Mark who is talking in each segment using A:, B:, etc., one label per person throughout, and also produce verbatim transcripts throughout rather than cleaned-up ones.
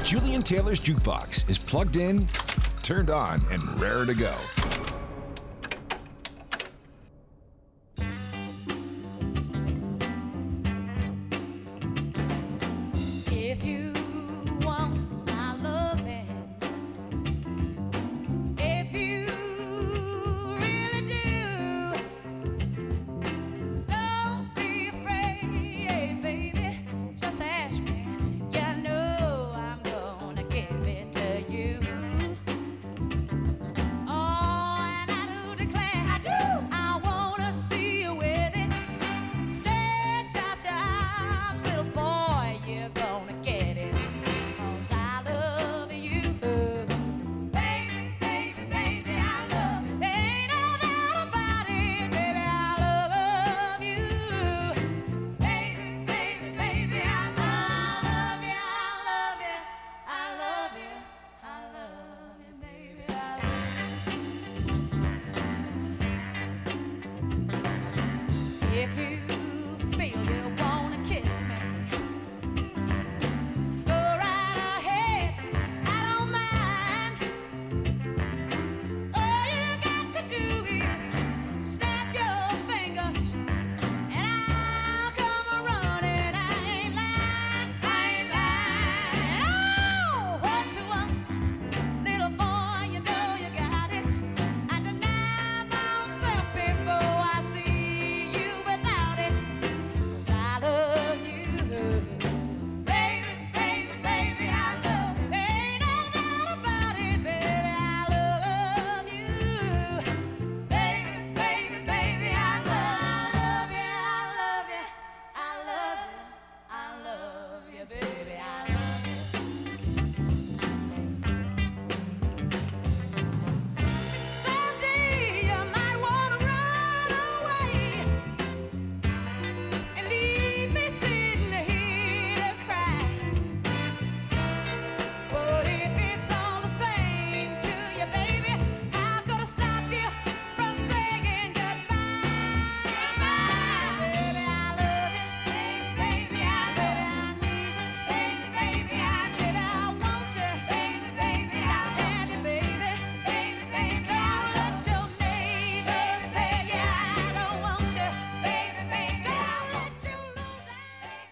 A: Julian Taylor's Jukebox is plugged in, turned on, and raring to go.
B: If you want my loving, if you really do, don't be afraid, baby, just ask me. You know I'm gonna give it to you. Oh, and I do declare, I do, I wanna see you with it. Stretch out your arms, little boy, you're gonna get it. 'Cause I love you. Baby, baby, baby, I love you. Ain't no doubt about it, baby, I love you. Baby, baby, baby, I love you, I love you, I love you, I love you, baby, I love you. If you feel you wanna kiss me, go right ahead, I don't mind. All you got to do is snap your fingers, and I'll come running. I ain't lying, I ain't lying. Oh, what you want, little boy, you know you got it. I deny myself before I see you without it. 'Cause I love you. Baby, baby, baby, I love you. Ain't no doubt about it, baby, I love you. Baby, baby, baby, I love you, I love you, I love you, I love you, baby, I love you. Someday you might wanna run away and leave me sitting here to cry. But if it's all the same to you, baby, how could I stop you from saying goodbye? Goodbye, baby, I love you. Baby, I love you. I need you. Baby, baby, I baby, I want you. Baby, baby, I want you, baby. Baby, baby, don't let your neighbors tell you I don't want you. Baby, baby, don't let you lose that.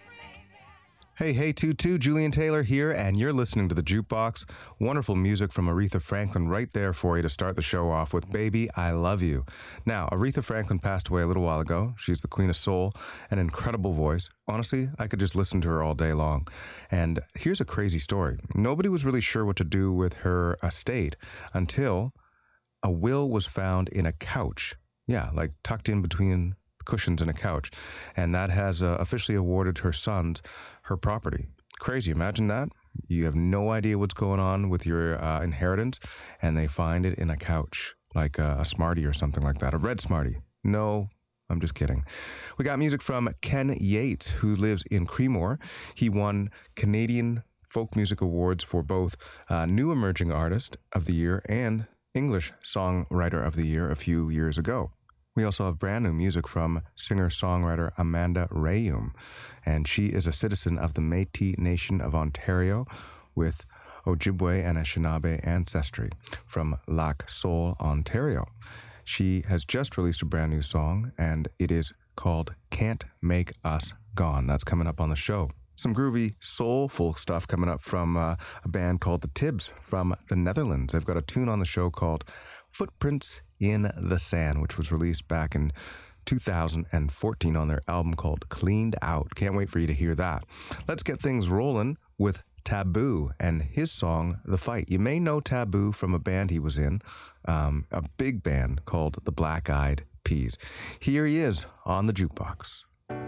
C: Hey, hey, Tutu, Julian Taylor here, and you're listening to The Jukebox. Wonderful music from Aretha Franklin right there for you to start the show off with Baby, I Love You. Now, Aretha Franklin passed away a little while ago. She's the queen of soul, an incredible voice. Honestly, I could just listen to her all day long. And here's a crazy story. Nobody was really sure what to do with her estate until a will was found in a couch. Yeah, like tucked in between cushions in a couch. And that has uh, officially awarded her sons her property. Crazy. Imagine that. You have no idea what's going on with your uh, inheritance, and they find it in a couch, like a, a Smartie or something like that. A red Smartie. No, I'm just kidding. We got music from Ken Yates, who lives in Creemore. He won Canadian Folk Music Awards for both uh, New Emerging Artist of the Year and English Songwriter of the Year a few years ago. We also have brand new music from singer-songwriter Amanda Rayum, and she is a citizen of the Métis Nation of Ontario with Ojibwe and Anishinaabe ancestry from Lac Seul, Ontario. She has just released a brand new song, and it is called Can't Make Us Gone. That's coming up on the show. Some groovy, soulful stuff coming up from uh, a band called The Tibbs from the Netherlands. They've got a tune on the show called Footprints in the Sand, which was released back in two thousand fourteen on their album called Cleaned Out. Can't wait for you to hear that. Let's get things rolling with Taboo and his song, The Fight. You may know Taboo from a band he was in, um, a big band called the Black Eyed Peas. Here he is on the Jukebox.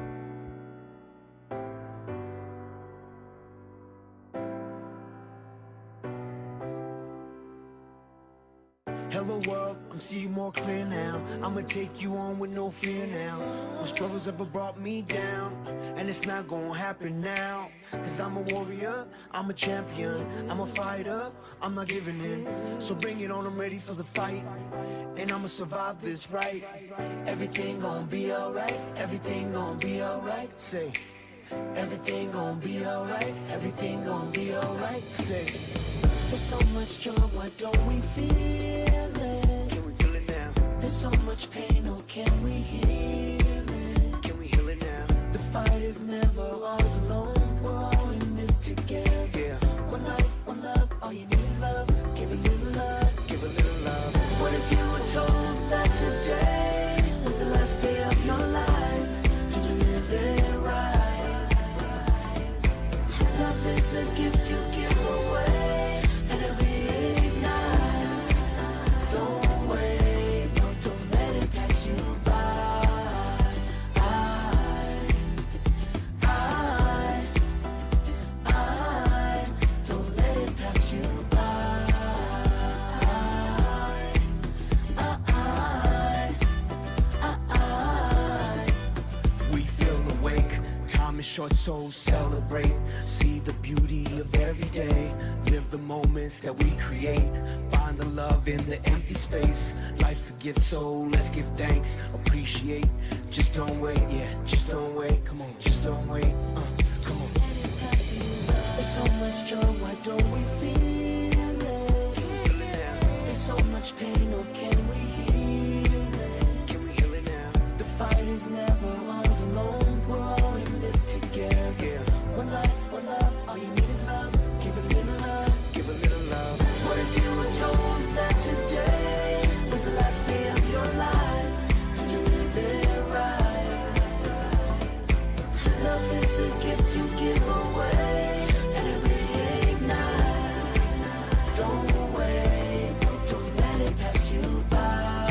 D: Hello world, I'm seeing you more clear now. I'ma take you on with no fear now. My struggles ever brought me down, and it's not gonna happen now. Cause I'm a warrior, I'm a champion, I'm a fighter, I'm not giving in. So bring it on, I'm ready for the fight, and I'ma survive this right. Everything gonna be alright, everything gonna be alright. Say, everything gon' be alright, everything gon' be alright. Say, there's so much joy, why don't we feel it? Can we feel it now? There's so much pain, oh can we heal it? Can we heal it now? The fight is never ours alone, we're all in this together. Yeah. One life, one love, all you need is love. Give a little love, give a little love. What if you were told that today was the last day of your life? Did you live it right? Love is a gift you give away, and it reignites. Don't wait, no, don't let it pass you by. I, I, I, don't let it pass you by. Time is short, so celebrate. See the beauty of every day. Live the moments that we create. Find the love in the empty space. Life's a gift, so let's give thanks. Appreciate, just don't wait, yeah, just don't wait. Come on, just don't wait, uh, come on. There's so much joy, why don't we feel it? There's so much pain, oh can we heal it? Can we heal it now? The fight is never ours alone, we're all in this together. Yeah. One life, one love, all you need is love. Give a little love, give a little love. What if you were told that today was the last day of your life? Did you live it right? Love is a gift you give away, and it reignites. Don't wait, no, don't let it pass you by.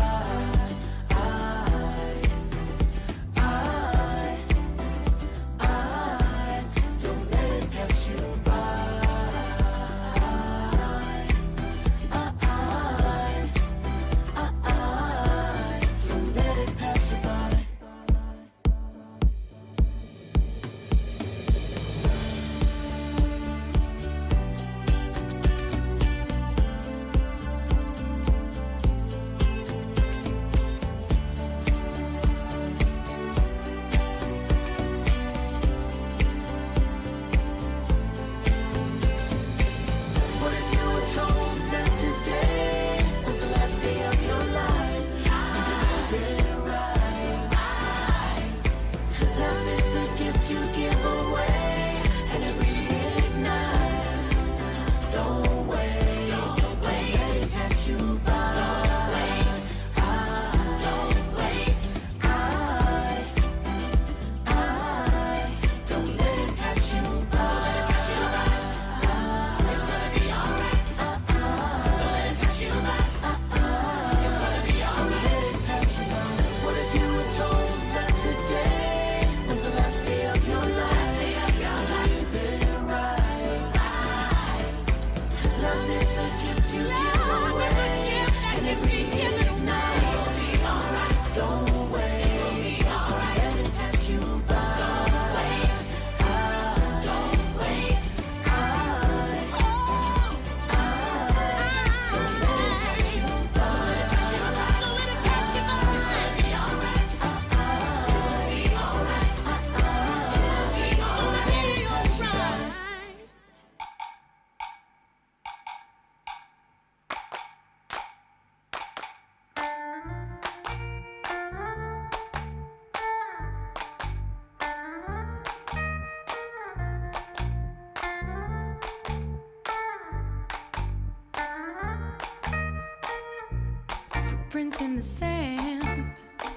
E: Footprints in the sand,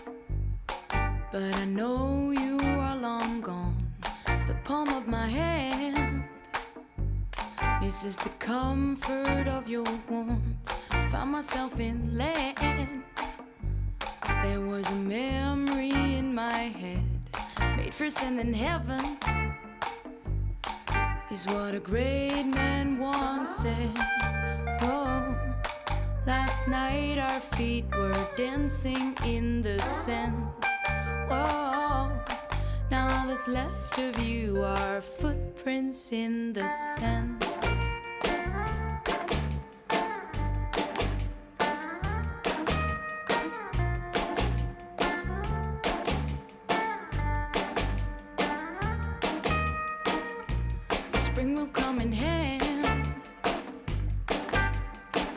E: but I know you are long gone. The palm of my hand misses the comfort of your warmth. Found myself in land. There was a memory in my head, made for sin in heaven, is what a great man once said. Oh, last night our feet were dancing in the sand. Oh, now all that's left of you are footprints in the sand.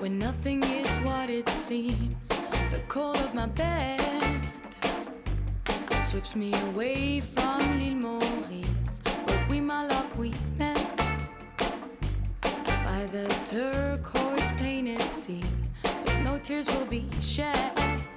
E: when nothing is what it seems. The cold of my bed sweeps me away from l'île Maurice, where we, my love, we met by the turquoise painted sea, but no tears will be shed,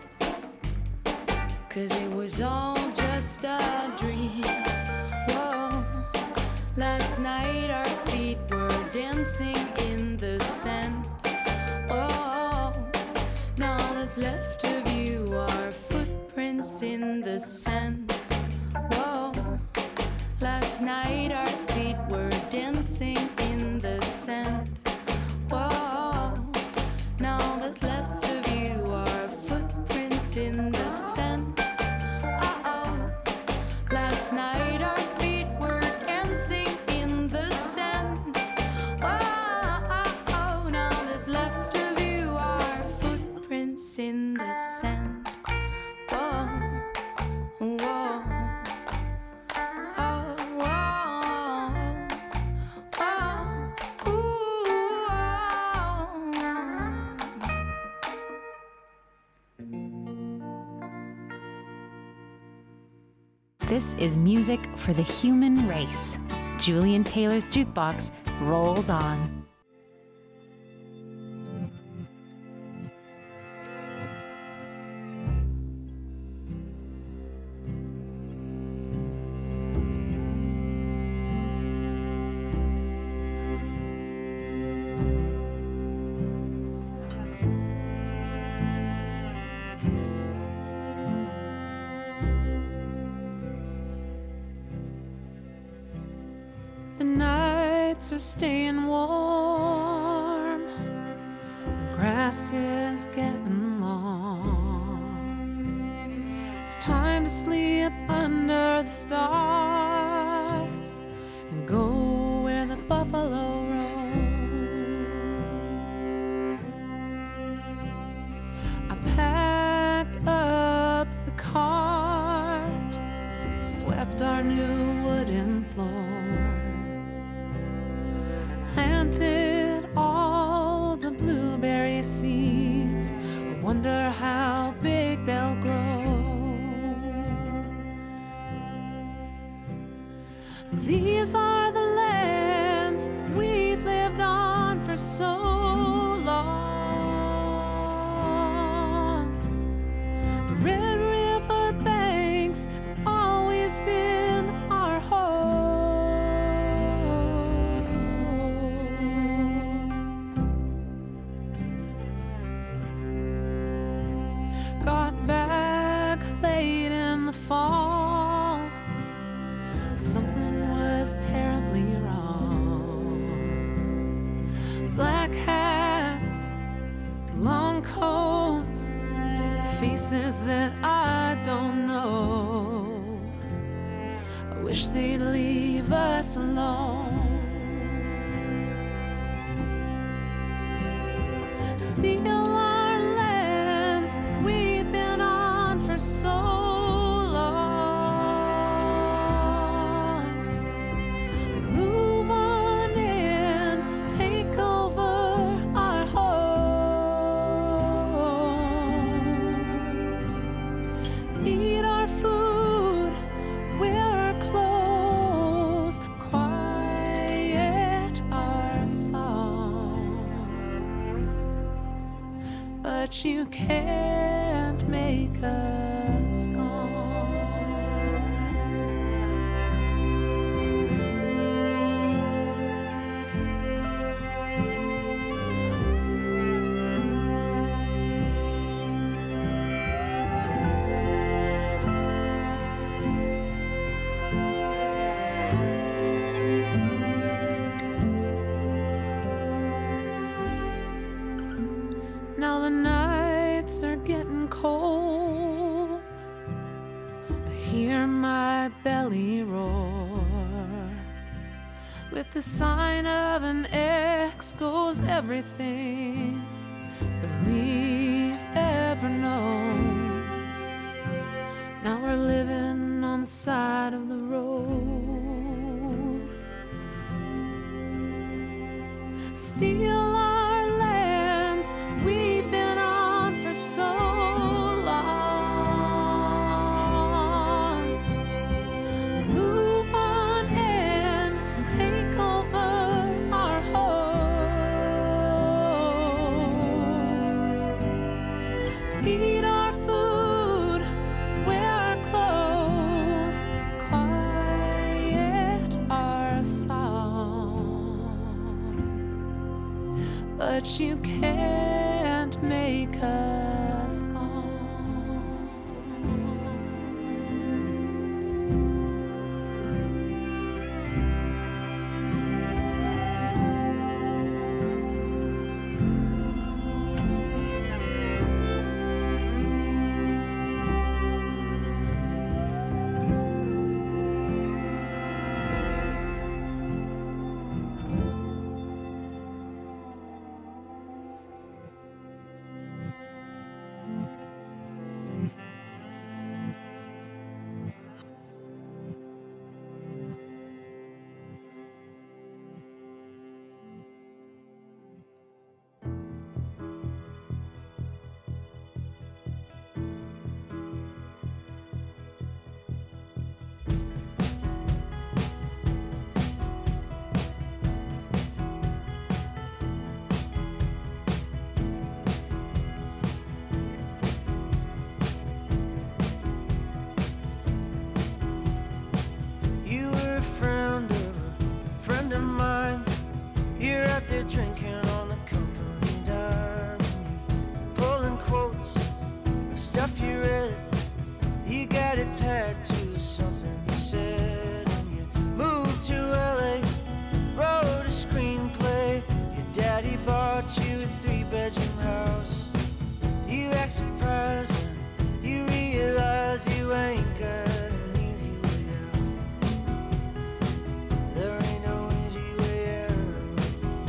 E: 'cause it was all just a dream. Whoa, last night our feet were dancing in the sand. Oh, now all that's left of you are footprints in the sand. Whoa, last night our feet were dancing in the sand. Whoa, now all that's left of you are footprints in the sand. Uh-oh, last night our feet were dancing in the sand. Whoa, now all that's left of you are footprints in the sand. Whoa, whoa, oh, whoa, oh, ooh, oh.
F: This is music for the human race. Julian Taylor's Jukebox rolls on.
G: The nights are staying warm. The grass is getting long. It's time to sleep under the stars and go where the buffalo roam. I packed up the cart, swept our new wooden floors, planted all the blueberry seeds. I wonder how big they'll grow. These are the lands we've lived on for so long. The Red River banks have always been our home. Got back late in the fall. Something was terribly wrong. Black hats, long coats, faces that I don't know. I wish they'd leave us alone. Steal our lands we've been on for so long. Move on in, take over our homes. Eat our food, wear our clothes, quiet our song. But you can't make us gone. Now the nights are getting cold. I hear my belly roar. With the sign of an X goes everything that we've ever known. Now we're living on the side of the road. Steal our lands eat our food, wear our clothes, quiet our song. But you can't make us calm.
D: You were a friend of a friend of mine. You're out there drinking on the company dime. You're pulling quotes of stuff you read. You got a tattoo of something you said. And you moved to L A, wrote a screenplay. Your daddy bought you a three-bedroom house. You act surprised when you realize you ain't got an easy way out. There ain't no easy way out.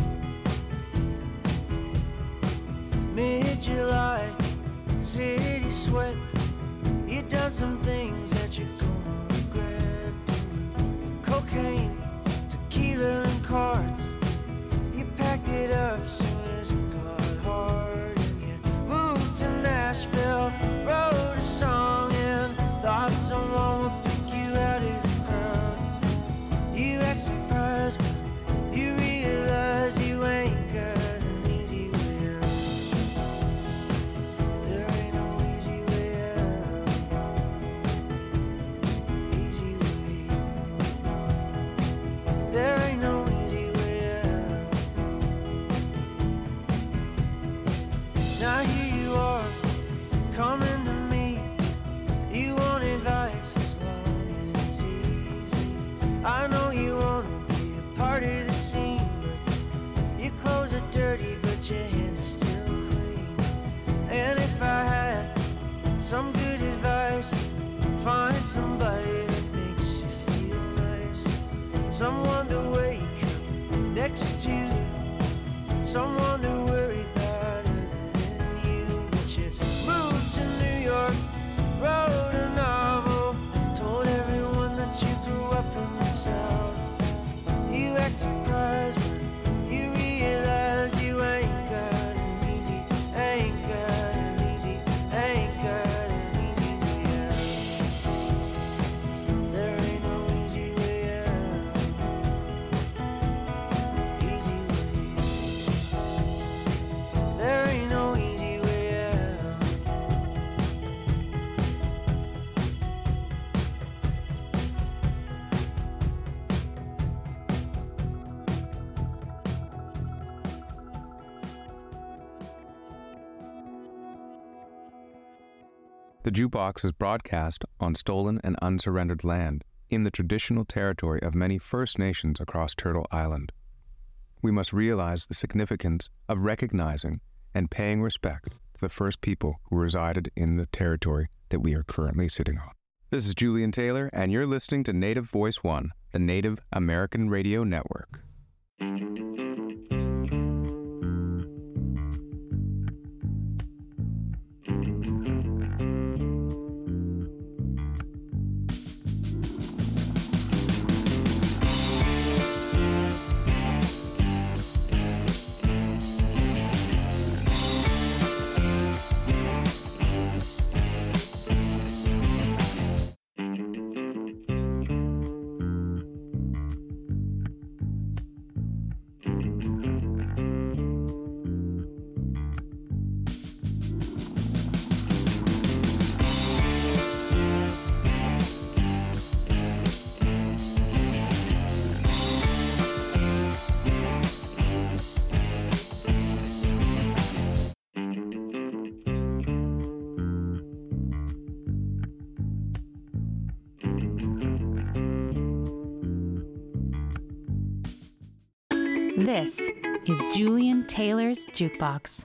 D: Mid-July, city sweat. You done some things that you're gonna regret doing. Cocaine, tequila, and cards. You packed it up soon as it got hard. And you moved to Nashville, wrote a song, and thought someone would pick you out of the crowd. You act surprised when you realize you ain't got an easy way out. There ain't no easy way out. Easy way. There ain't no easy way out. Now here you are, coming to me. You want advice as long as it's easy. I know you wanna be a part of the scene, but your clothes are dirty, but your hands are still clean. And if I had some good advice, find somebody that makes you feel nice. Someone to wake up next to, someone to worry about other than you. But you moved to New York, wrote a novel, told everyone that you grew up in the South. You act surprised when you realize you ain't got an easy, ain't got an easy, ain't got an easy way out. There ain't no easy way out. Easy way. There ain't no easy way out.
C: The Jukebox is broadcast on stolen and unsurrendered land in the traditional territory of many First Nations across Turtle Island. We must realize the significance of recognizing and paying respect to the first people who resided in the territory that we are currently sitting on. This is Julian Taylor, and you're listening to Native Voice One, the Native American Radio Network.
F: This is Julian Taylor's Jukebox.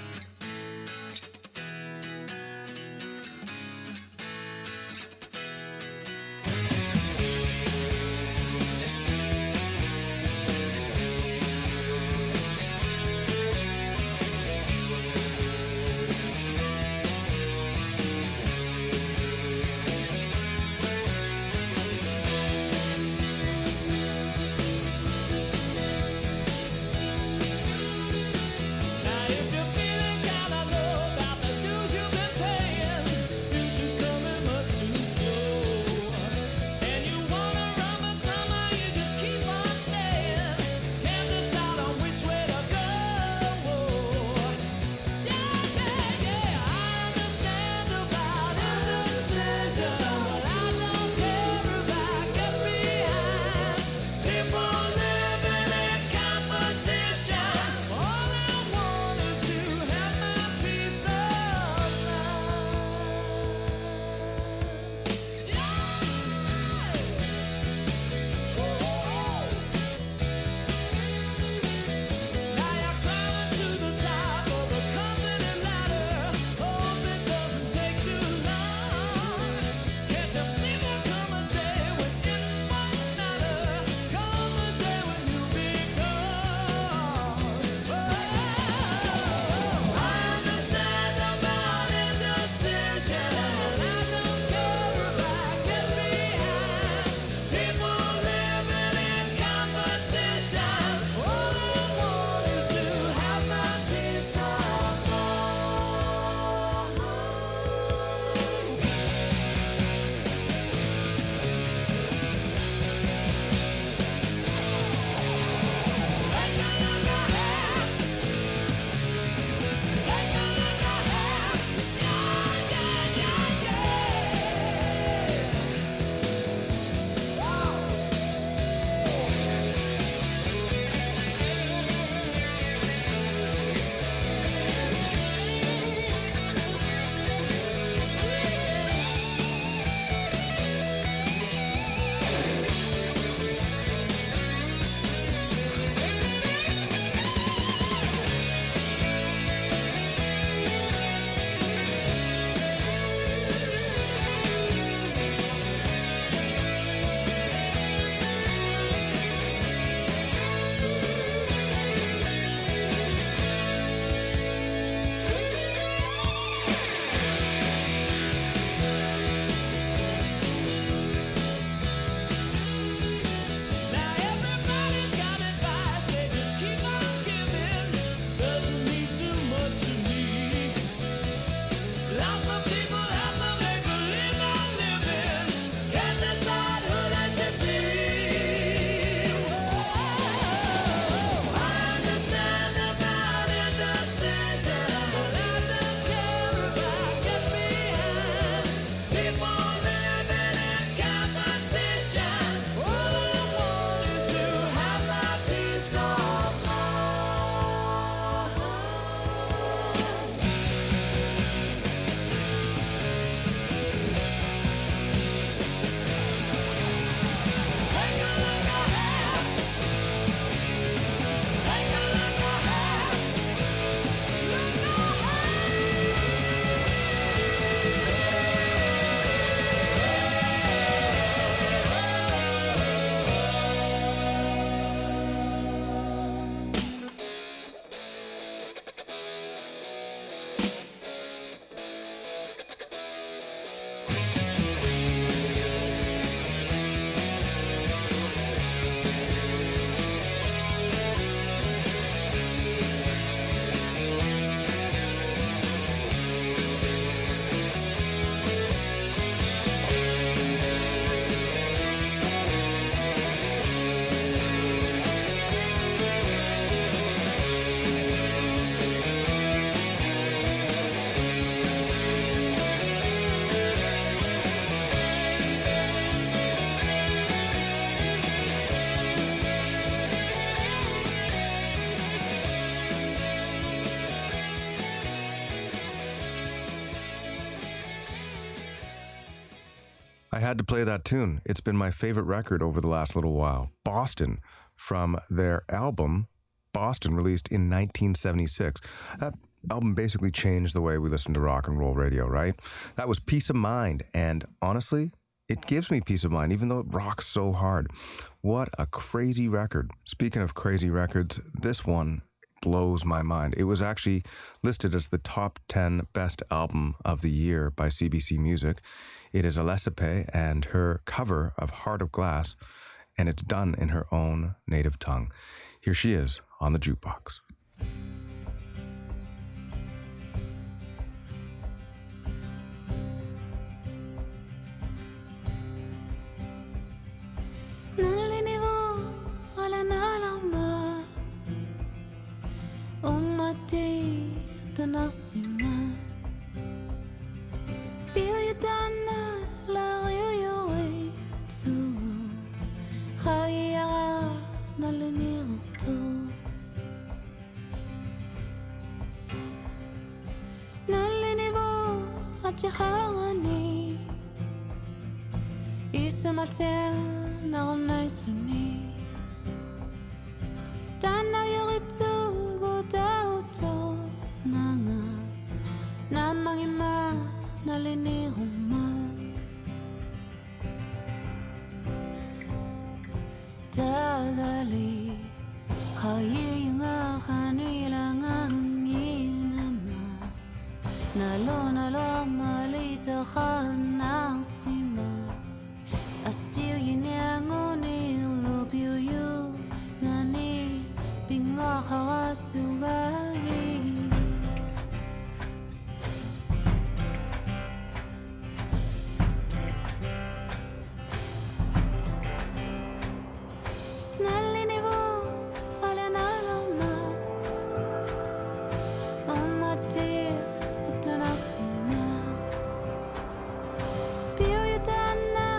C: I had to play that tune. It's been my favorite record over the last little while. Boston, from their album Boston, released in nineteen seventy-six. That album basically changed the way we listen to rock and roll radio, right? That was Peace of Mind, and honestly, it gives me peace of mind, even though it rocks so hard. What a crazy record. Speaking of crazy records, this one blows my mind. It was actually listed as the top ten best album of the year by C B C Music. It is Alessipe and her cover of Heart of Glass, and it's done in her own native tongue. Here she is on the jukebox.
E: Nalinivo ala nalama Umati tanasima Biyudana la yoyoy tu Khaya nalinirto Nalinivo atihani Isamatel Naunnaisuni Dana yoritu go dauto Nanga Namangima Naliniruma Dadali Hayinga Hanilanga Ninama Nalo nalo malita Khanasima Assyrian angoni love you you nani binga hawasugari Nalinivo ala nalama Umati utanasina Biyudana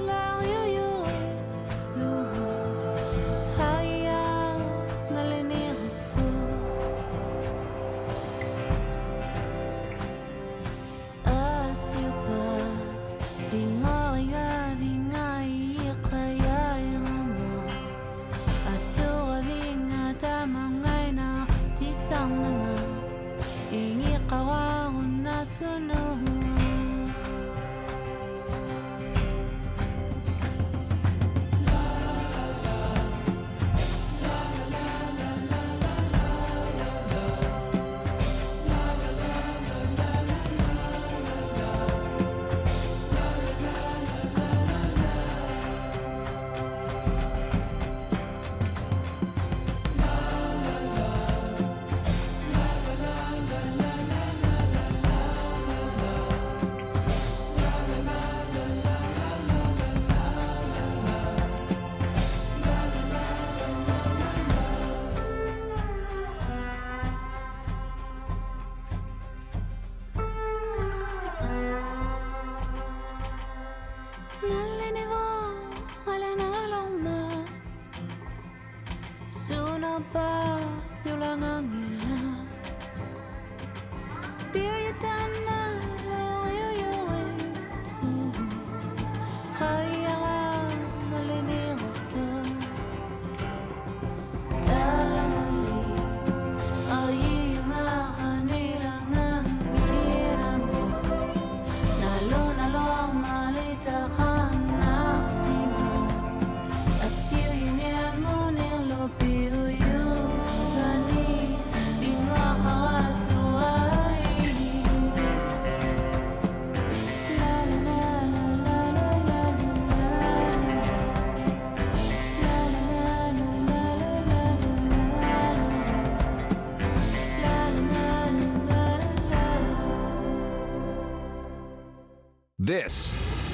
A: This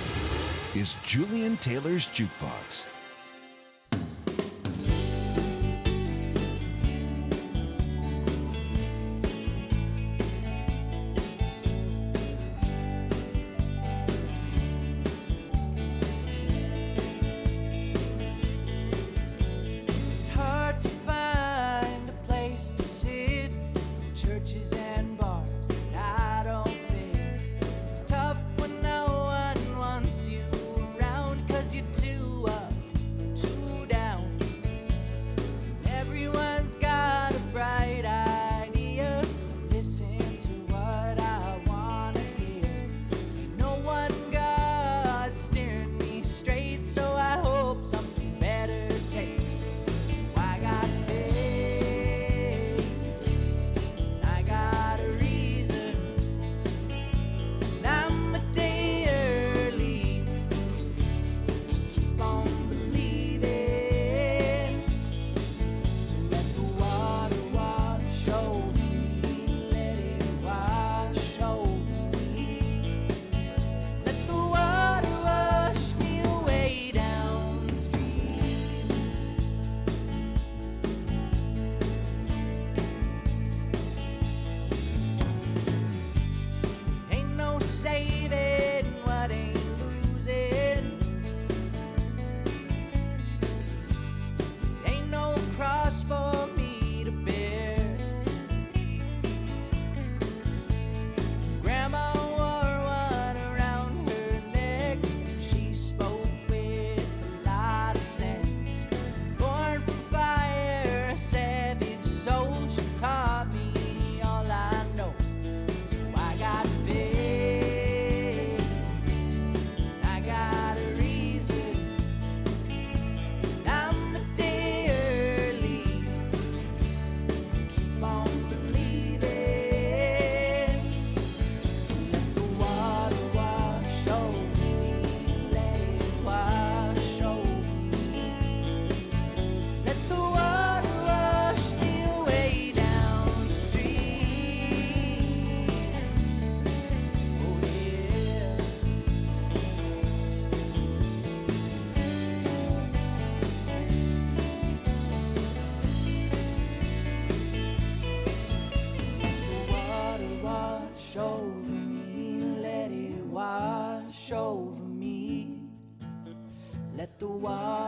A: is Julian Taylor's Jukebox.
H: It's hard to find a place to sit, churches and bars that I don't fit. It's tough when no one wants you around 'cause you're too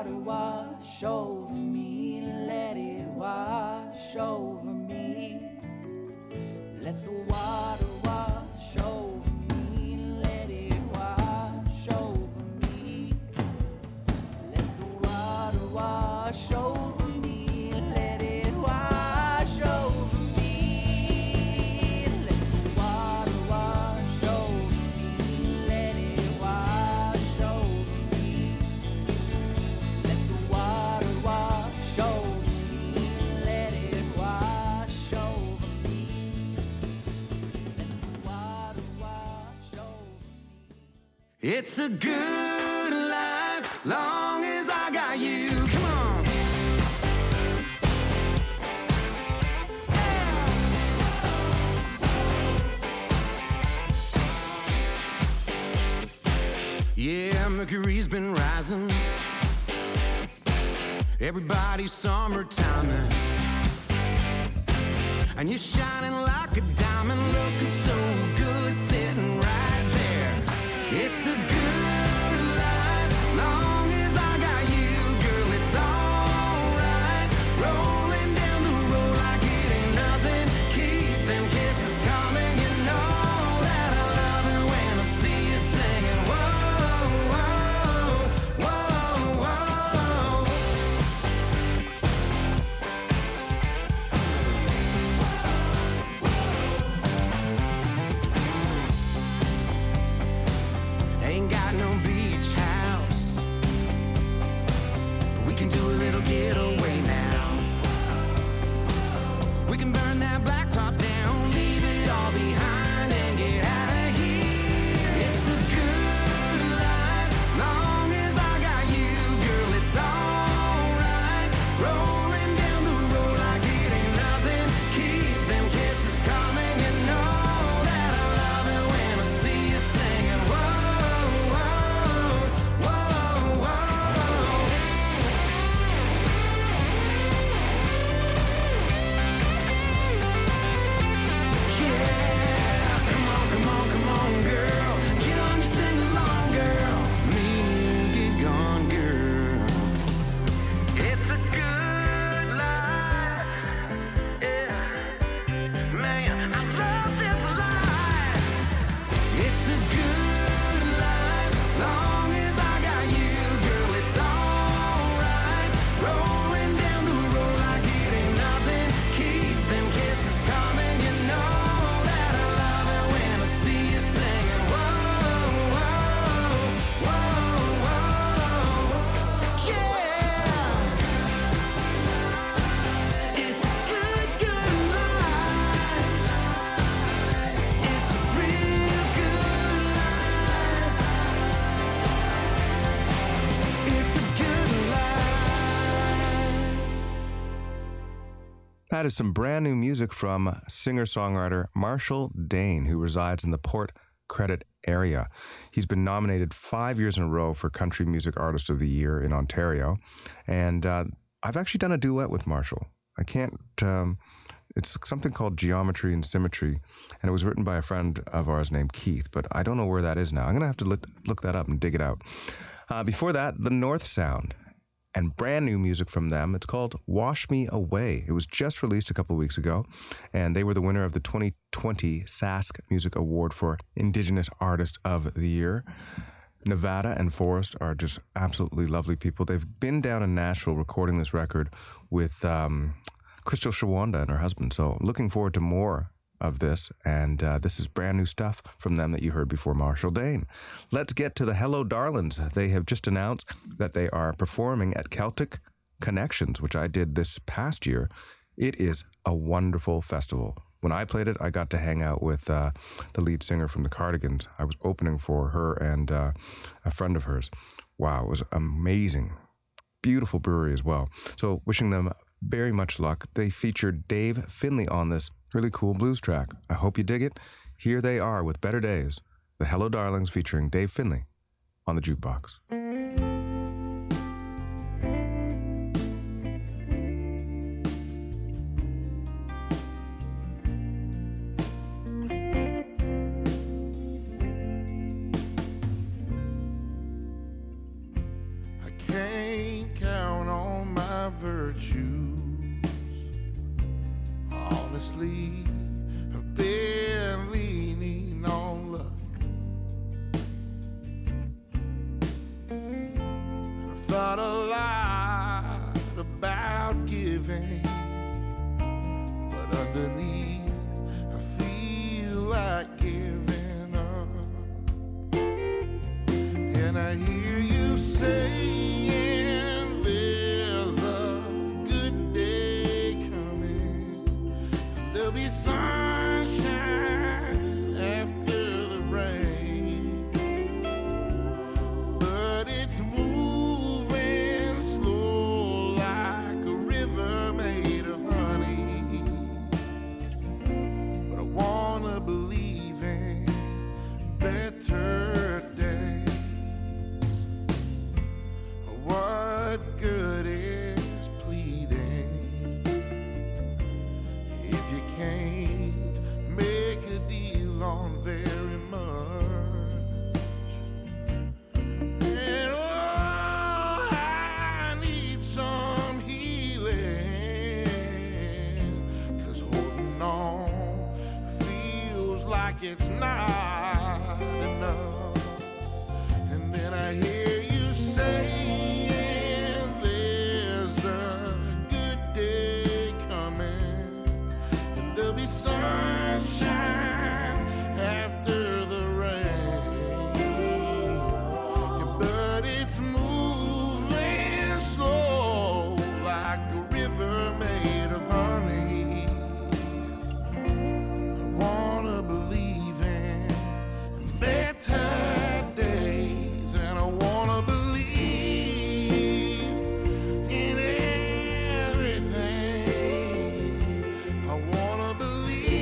H: water wash over me, let it wash over me. Let the water wash over me, let it wash over me. Let the water wash over me, let it wash over me. Let the water wash over me, let it wash over me. Let the water wash over me, let it wash over me. Let the water wash over me.
D: It's a good life, long as I got you. Come on. Yeah, Mercury's been rising. Everybody's summertime, and you're shining like a diamond, looking so good, sitting right there. It's a good life, long as I got you, girl. It's alright, rolling down the road like it ain't nothing. Keep them kisses coming, you know that I love it when I see you singing. Whoa, whoa, whoa, whoa. Ain't got no beach house, but we can do a little getaway now. We can burn that blacktop down, leave it all behind and get out of here. It's a good life, long as I got you, girl. It's alright, rolling down the road like it ain't nothing. Keep them kisses coming, you know that I love it when I see you singing. Whoa, whoa, whoa, whoa. Yeah, come on, come on, come on, girl. Get on, you sing along, girl. Me and you get gone, girl. It's a good life, yeah. Man, I love this life. It's a good life, long as I got you, girl. It's alright, rolling down the road like it ain't nothing. Keep them kisses coming, you know that I love it when I see you singing. Whoa, whoa, whoa, whoa, yeah. It's a good, good life. It's a real good life. It's a good life.
C: That is some brand new music from singer-songwriter Marshall Dane, who resides in the Port Credit area. He's been nominated five years in a row for Country Music Artist of the Year in Ontario. And uh, I've actually done a duet with Marshall. I can't, um, it's something called Geometry and Symmetry, and it was written by a friend of ours named Keith, but I don't know where that is now. I'm going to have to look, look that up and dig it out. Uh, before that, the North Sound, and brand new music from them. It's called Wash Me Away. It was just released a couple of weeks ago, and they were the winner of the twenty twenty Sask Music Award for Indigenous Artist of the Year. Nevada and Forrest are just absolutely lovely people. They've been down in Nashville recording this record with um, Crystal Shawanda and her husband, so looking forward to more of this, and uh, this is brand new stuff from them that you heard before Marshall Dane. Let's get to the Hello Darlings. They have just announced that they are performing at Celtic Connections, which I did this past year. It is a wonderful festival. When I played it, I got to hang out with uh, the lead singer from the Cardigans. I was opening for her and uh, a friend of hers. Wow, it was amazing. Beautiful brewery as well. So wishing them very much luck. They featured Dave Finlay on this really cool blues track. I hope you dig it. Here they are with Better Days, the Hello Darlings featuring Dave Finlay on the Jukebox.
I: I can't virtues. Honestly, I've been leaning on luck. And I've thought a lot about giving, but underneath I feel like giving up. And I hear you saying there's a good day coming, and there'll be sunshine after the rain, but it's moving slow like a river made of honey. But I wanna believe in better days. What good is pleading if you can't make a deal on very much? And oh, I need some healing, 'cause holding on feels like it's not enough. And then I hear you say sunshine after the rain, but it's moving slow like a river made of honey. I wanna believe in better days, and I wanna believe in everything. I wanna believe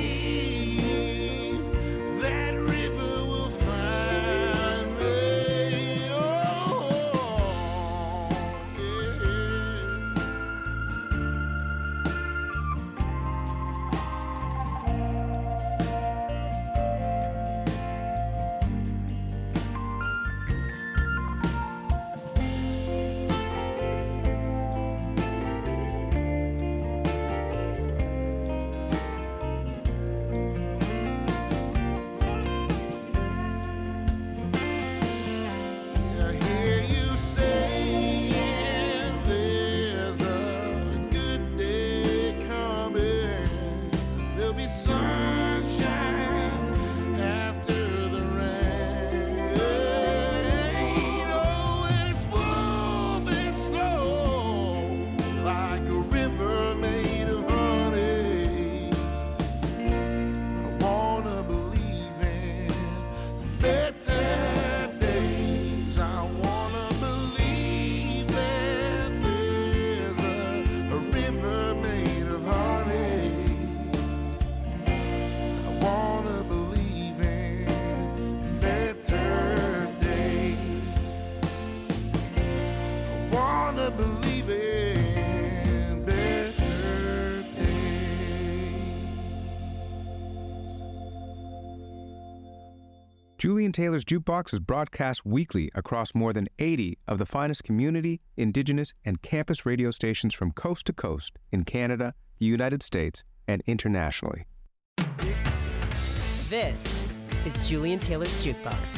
C: Julian Taylor's Jukebox is broadcast weekly across more than eighty of the finest community, indigenous, and campus radio stations from coast to coast in Canada, the United States, and internationally.
J: This is Julian Taylor's Jukebox.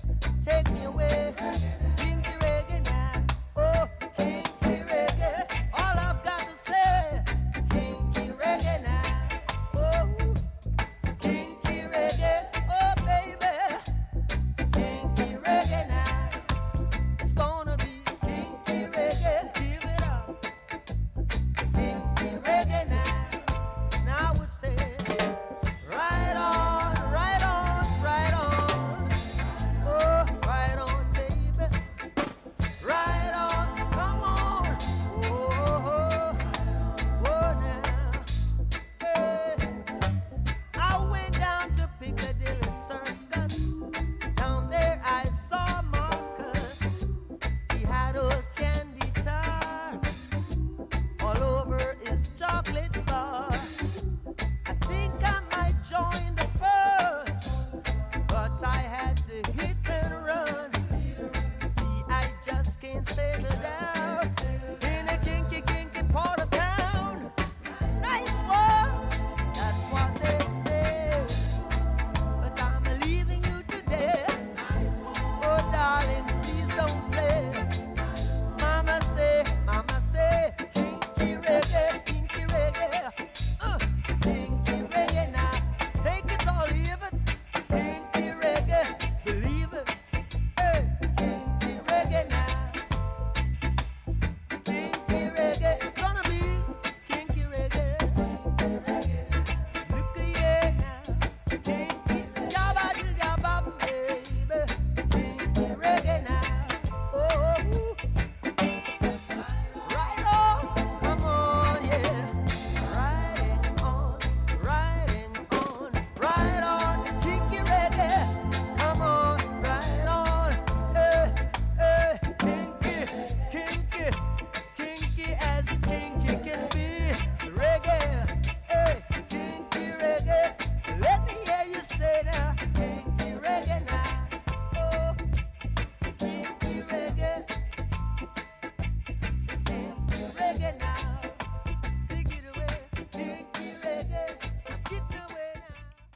H: Take me away, kinky reggae now. Oh, kinky reggae.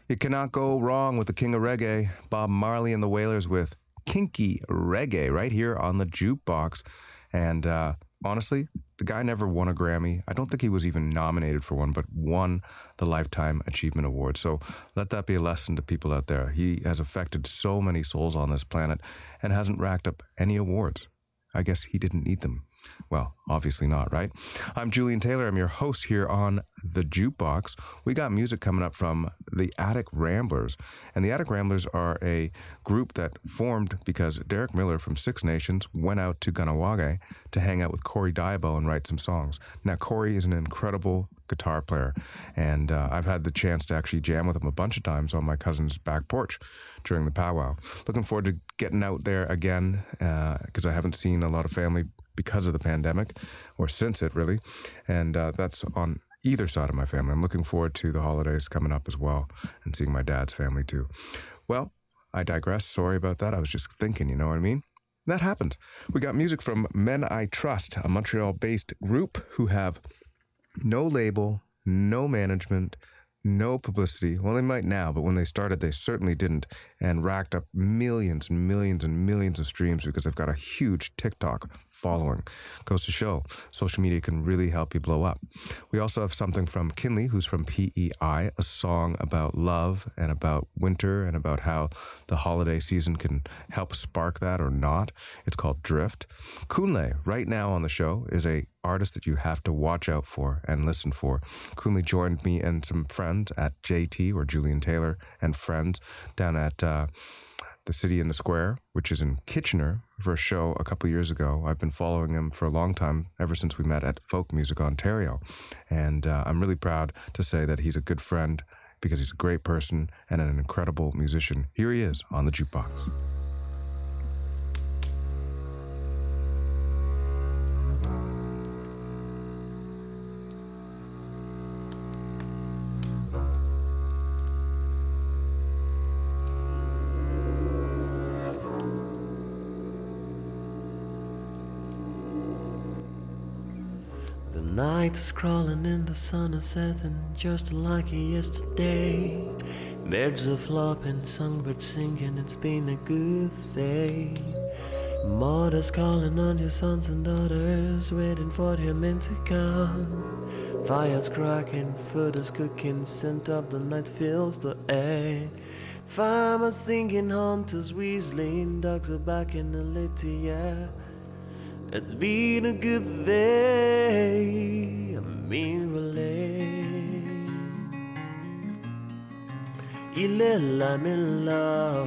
C: You cannot go wrong with the king of reggae, Bob Marley and the Wailers with Kinky Reggae right here on the Jukebox. And uh, honestly, the guy never won a Grammy. I don't think he was even nominated for one, but won the Lifetime Achievement Award. So let that be a lesson to people out there. He has affected so many souls on this planet and hasn't racked up any awards. I guess he didn't need them. Well, obviously not, right? I'm Julian Taylor. I'm your host here on The Jukebox. We got music coming up from the Attic Ramblers. And the Attic Ramblers are a group that formed because Derek Miller from Six Nations went out to Ganawage to hang out with Corey Diabo and write some songs. Now, Corey is an incredible guitar player, and uh, I've had the chance to actually jam with him a bunch of times on my cousin's back porch during the powwow. Looking forward to getting out there again because uh, I haven't seen a lot of family because of the pandemic, or since it really, and uh, that's on either side of my family. I'm looking forward to the holidays coming up as well and seeing my dad's family too. Well, I digress. Sorry about that. I was just thinking, you know what I mean? That happened. We got music from Men I Trust, a Montreal-based group who have no label, no management, no publicity. Well, they might now, but when they started, they certainly didn't, and racked up millions and millions and millions of streams because they've got a huge TikTok following. Goes to show, social media can really help you blow up. We also have something from Kinley, who's from P E I, a song about love and about winter and about how the holiday season can help spark that or not. It's called Drift. Kunle, right now on the show, is a artist that you have to watch out for and listen for. Kunle joined me and some friends at J T, or Julian Taylor and Friends, down at uh, the City in the Square, which is in Kitchener, for a show a couple years ago. I've been following him for a long time, ever since we met at Folk Music Ontario. And uh, I'm really proud to say that he's a good friend because he's a great person and an incredible musician. Here he is on the Jukebox.
H: The night is crawling and the sun is setting just like yesterday. Birds are flopping, songbirds singing, it's been a good day. Mother's calling on your sons and daughters, waiting for their men to come. Fire's cracking, food is cooking, scent of the night fills the air. Farmers singing, hunters whistling, dogs are back in the litty air. It's been a good day, I mean really. Il est là, mais là.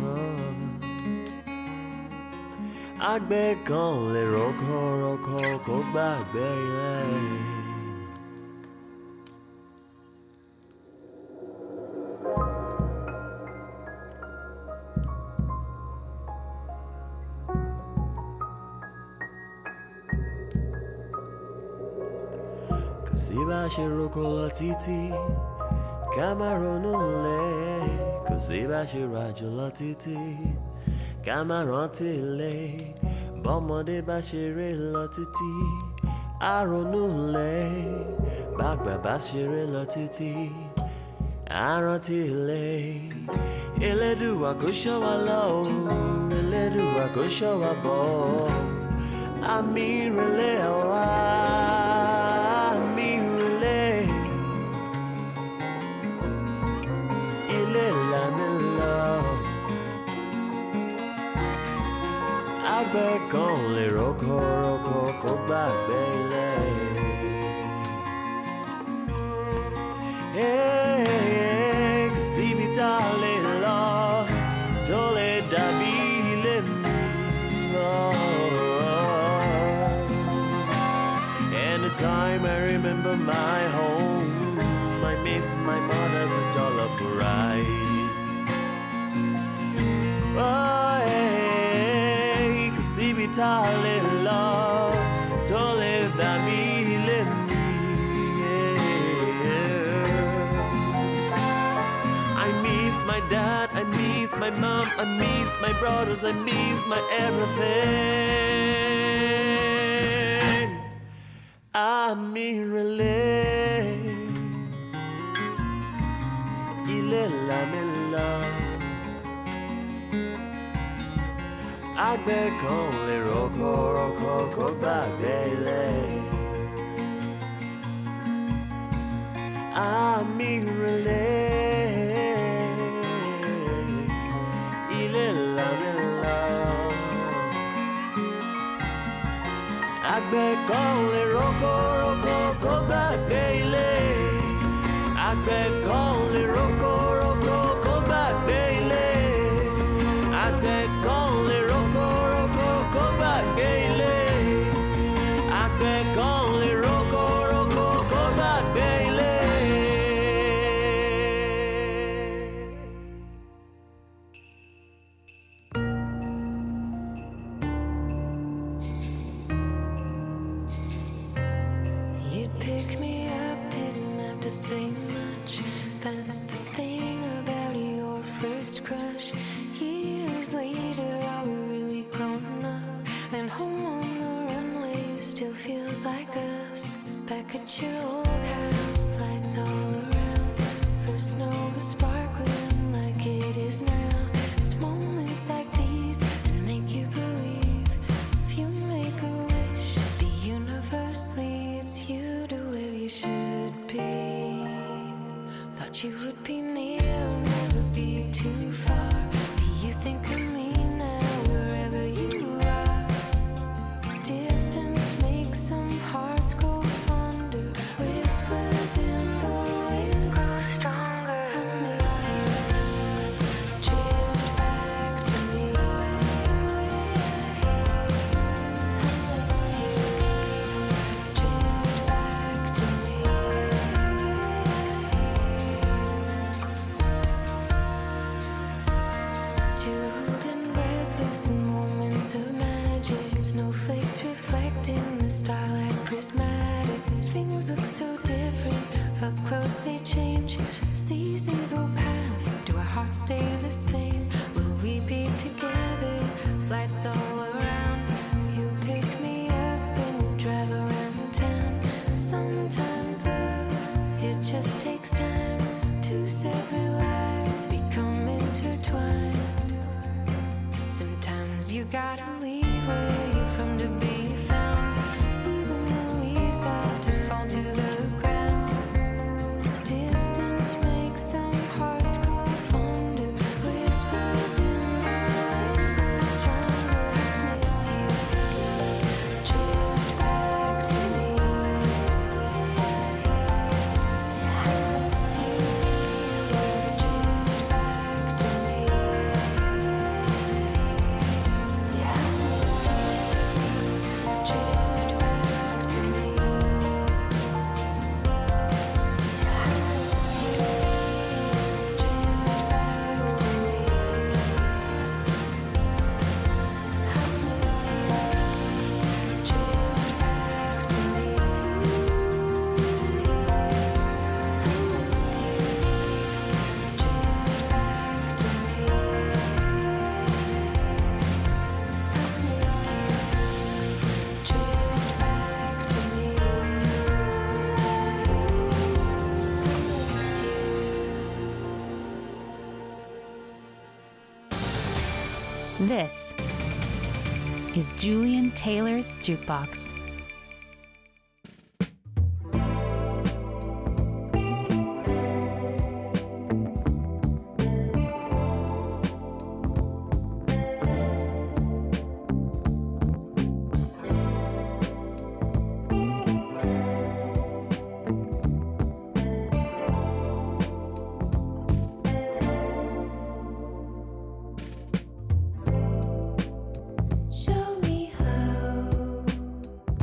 H: Àgbẹ̀ kan lè roko roko kó gbàgbé ilé. Kò sí bá ṣe roko lọ títí, ká má ronú lẹ̀. Kò sí bá ṣe ràjò lọ títí, ká má rántí ilé. Bọ́mọdé bá ṣeré lọ títí, á ronú lẹ̀. Bàgbà bá ṣeré lọ títí, á rántí ilé. Elédùà kó ṣọ́ wa lọ o, Elédùà kó ṣọ́ wa bọ̀. Àmì ìrẹ̀lẹ̀ wá. Àgbẹ̀ kan lè roko roko kó gbàgbé ilé. Kò síbi tá a lè lọ tó lè dàbí ilé mi. Anytime I remember my home, I miss my mother's jollof rice. Oh, hey, cause if it's all in love, don't let that be let me. I miss my dad, I miss my mom, I miss my brothers, I miss my everything. I'm in relay. il est là, mais là. Àgbẹ̀ kan lè roko roko kó gbàgbé ilé. Àmì ìrẹ̀lẹ̀ il est là, mais là. Àgbẹ̀ kan lè roko roko kó gbàgbé ilé. Àgbẹ̀ kan lè roko roko kó gbàgbé ilé. Àgbẹ̀ kan lè roko roko kó gbàgbé ilé. Àgbẹ̀ kan lè roko roko kó gbàgbé ilé.
E: You'd pick me up, didn't have to say much. That's the thing about your first crush. Years later, I were really grown up. And home on the runway still feels like us. Back at your old house, lights all around. First snow was sparkling like it is now. It's moments like these that make you believe. If you make a wish, the universally it's you to where you should be. Thought you would be near, never be too far. Do you think of me now, wherever you are? Distance makes some hearts grow fonder. Whispers in the wind grow stronger. I miss you. Drift back to me. I miss you. Drift back to me. Jeweled and breathless in moments of magic. Snowflakes reflecting the starlight prismatic. Things look so different, up close they change. Seasons will pass, do our hearts stay the same? Will we be together, lights all around? You pick me up and drive around town. Sometimes love, it just takes time. Two separate lives become intertwined. Sometimes you gotta leave where you're from to be found. Even the leaves have to fall to the ground. Distance makes some hearts grow fonder. Whispers in the wind grow stronger. Miss you. Drift back to me. I miss you. Drift back to me. Yeah, I miss you. Drift back to me. Yeah, I miss you. Drift back to me. I miss you. Drift back to me. I miss you. Drift back to me. I miss you. Drift back to me. I miss you.
F: This is Julian Taylor's Jukebox.
E: Show me how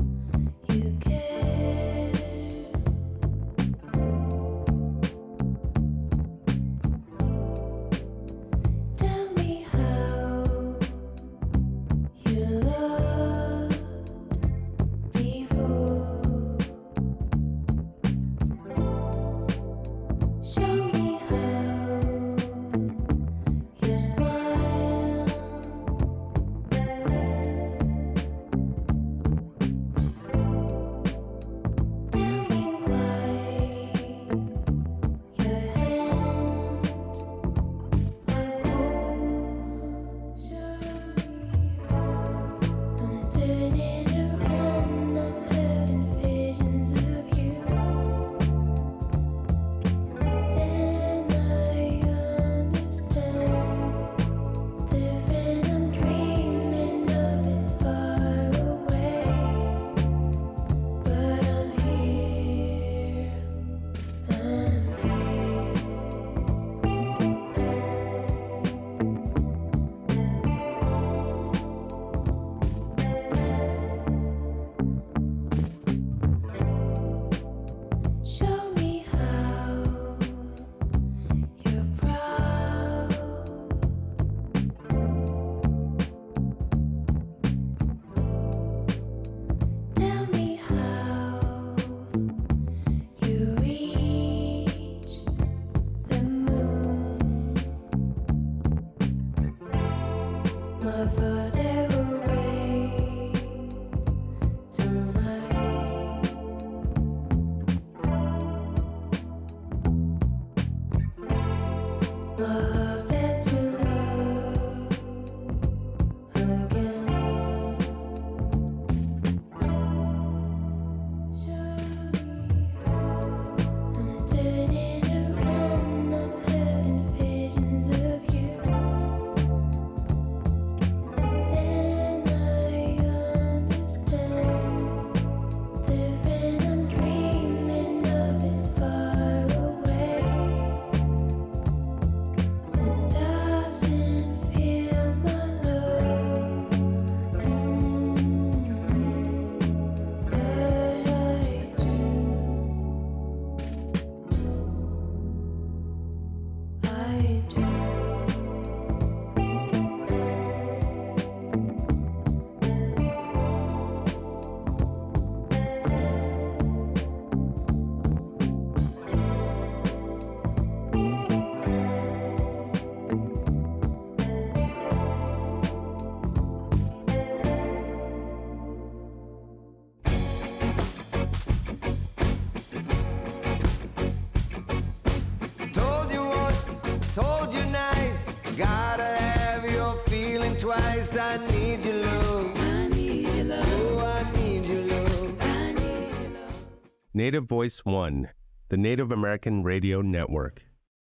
K: twice. I need your love. I need your love. Oh, I need your love. I need your love.
L: Native Voice One, the Native American Radio Network.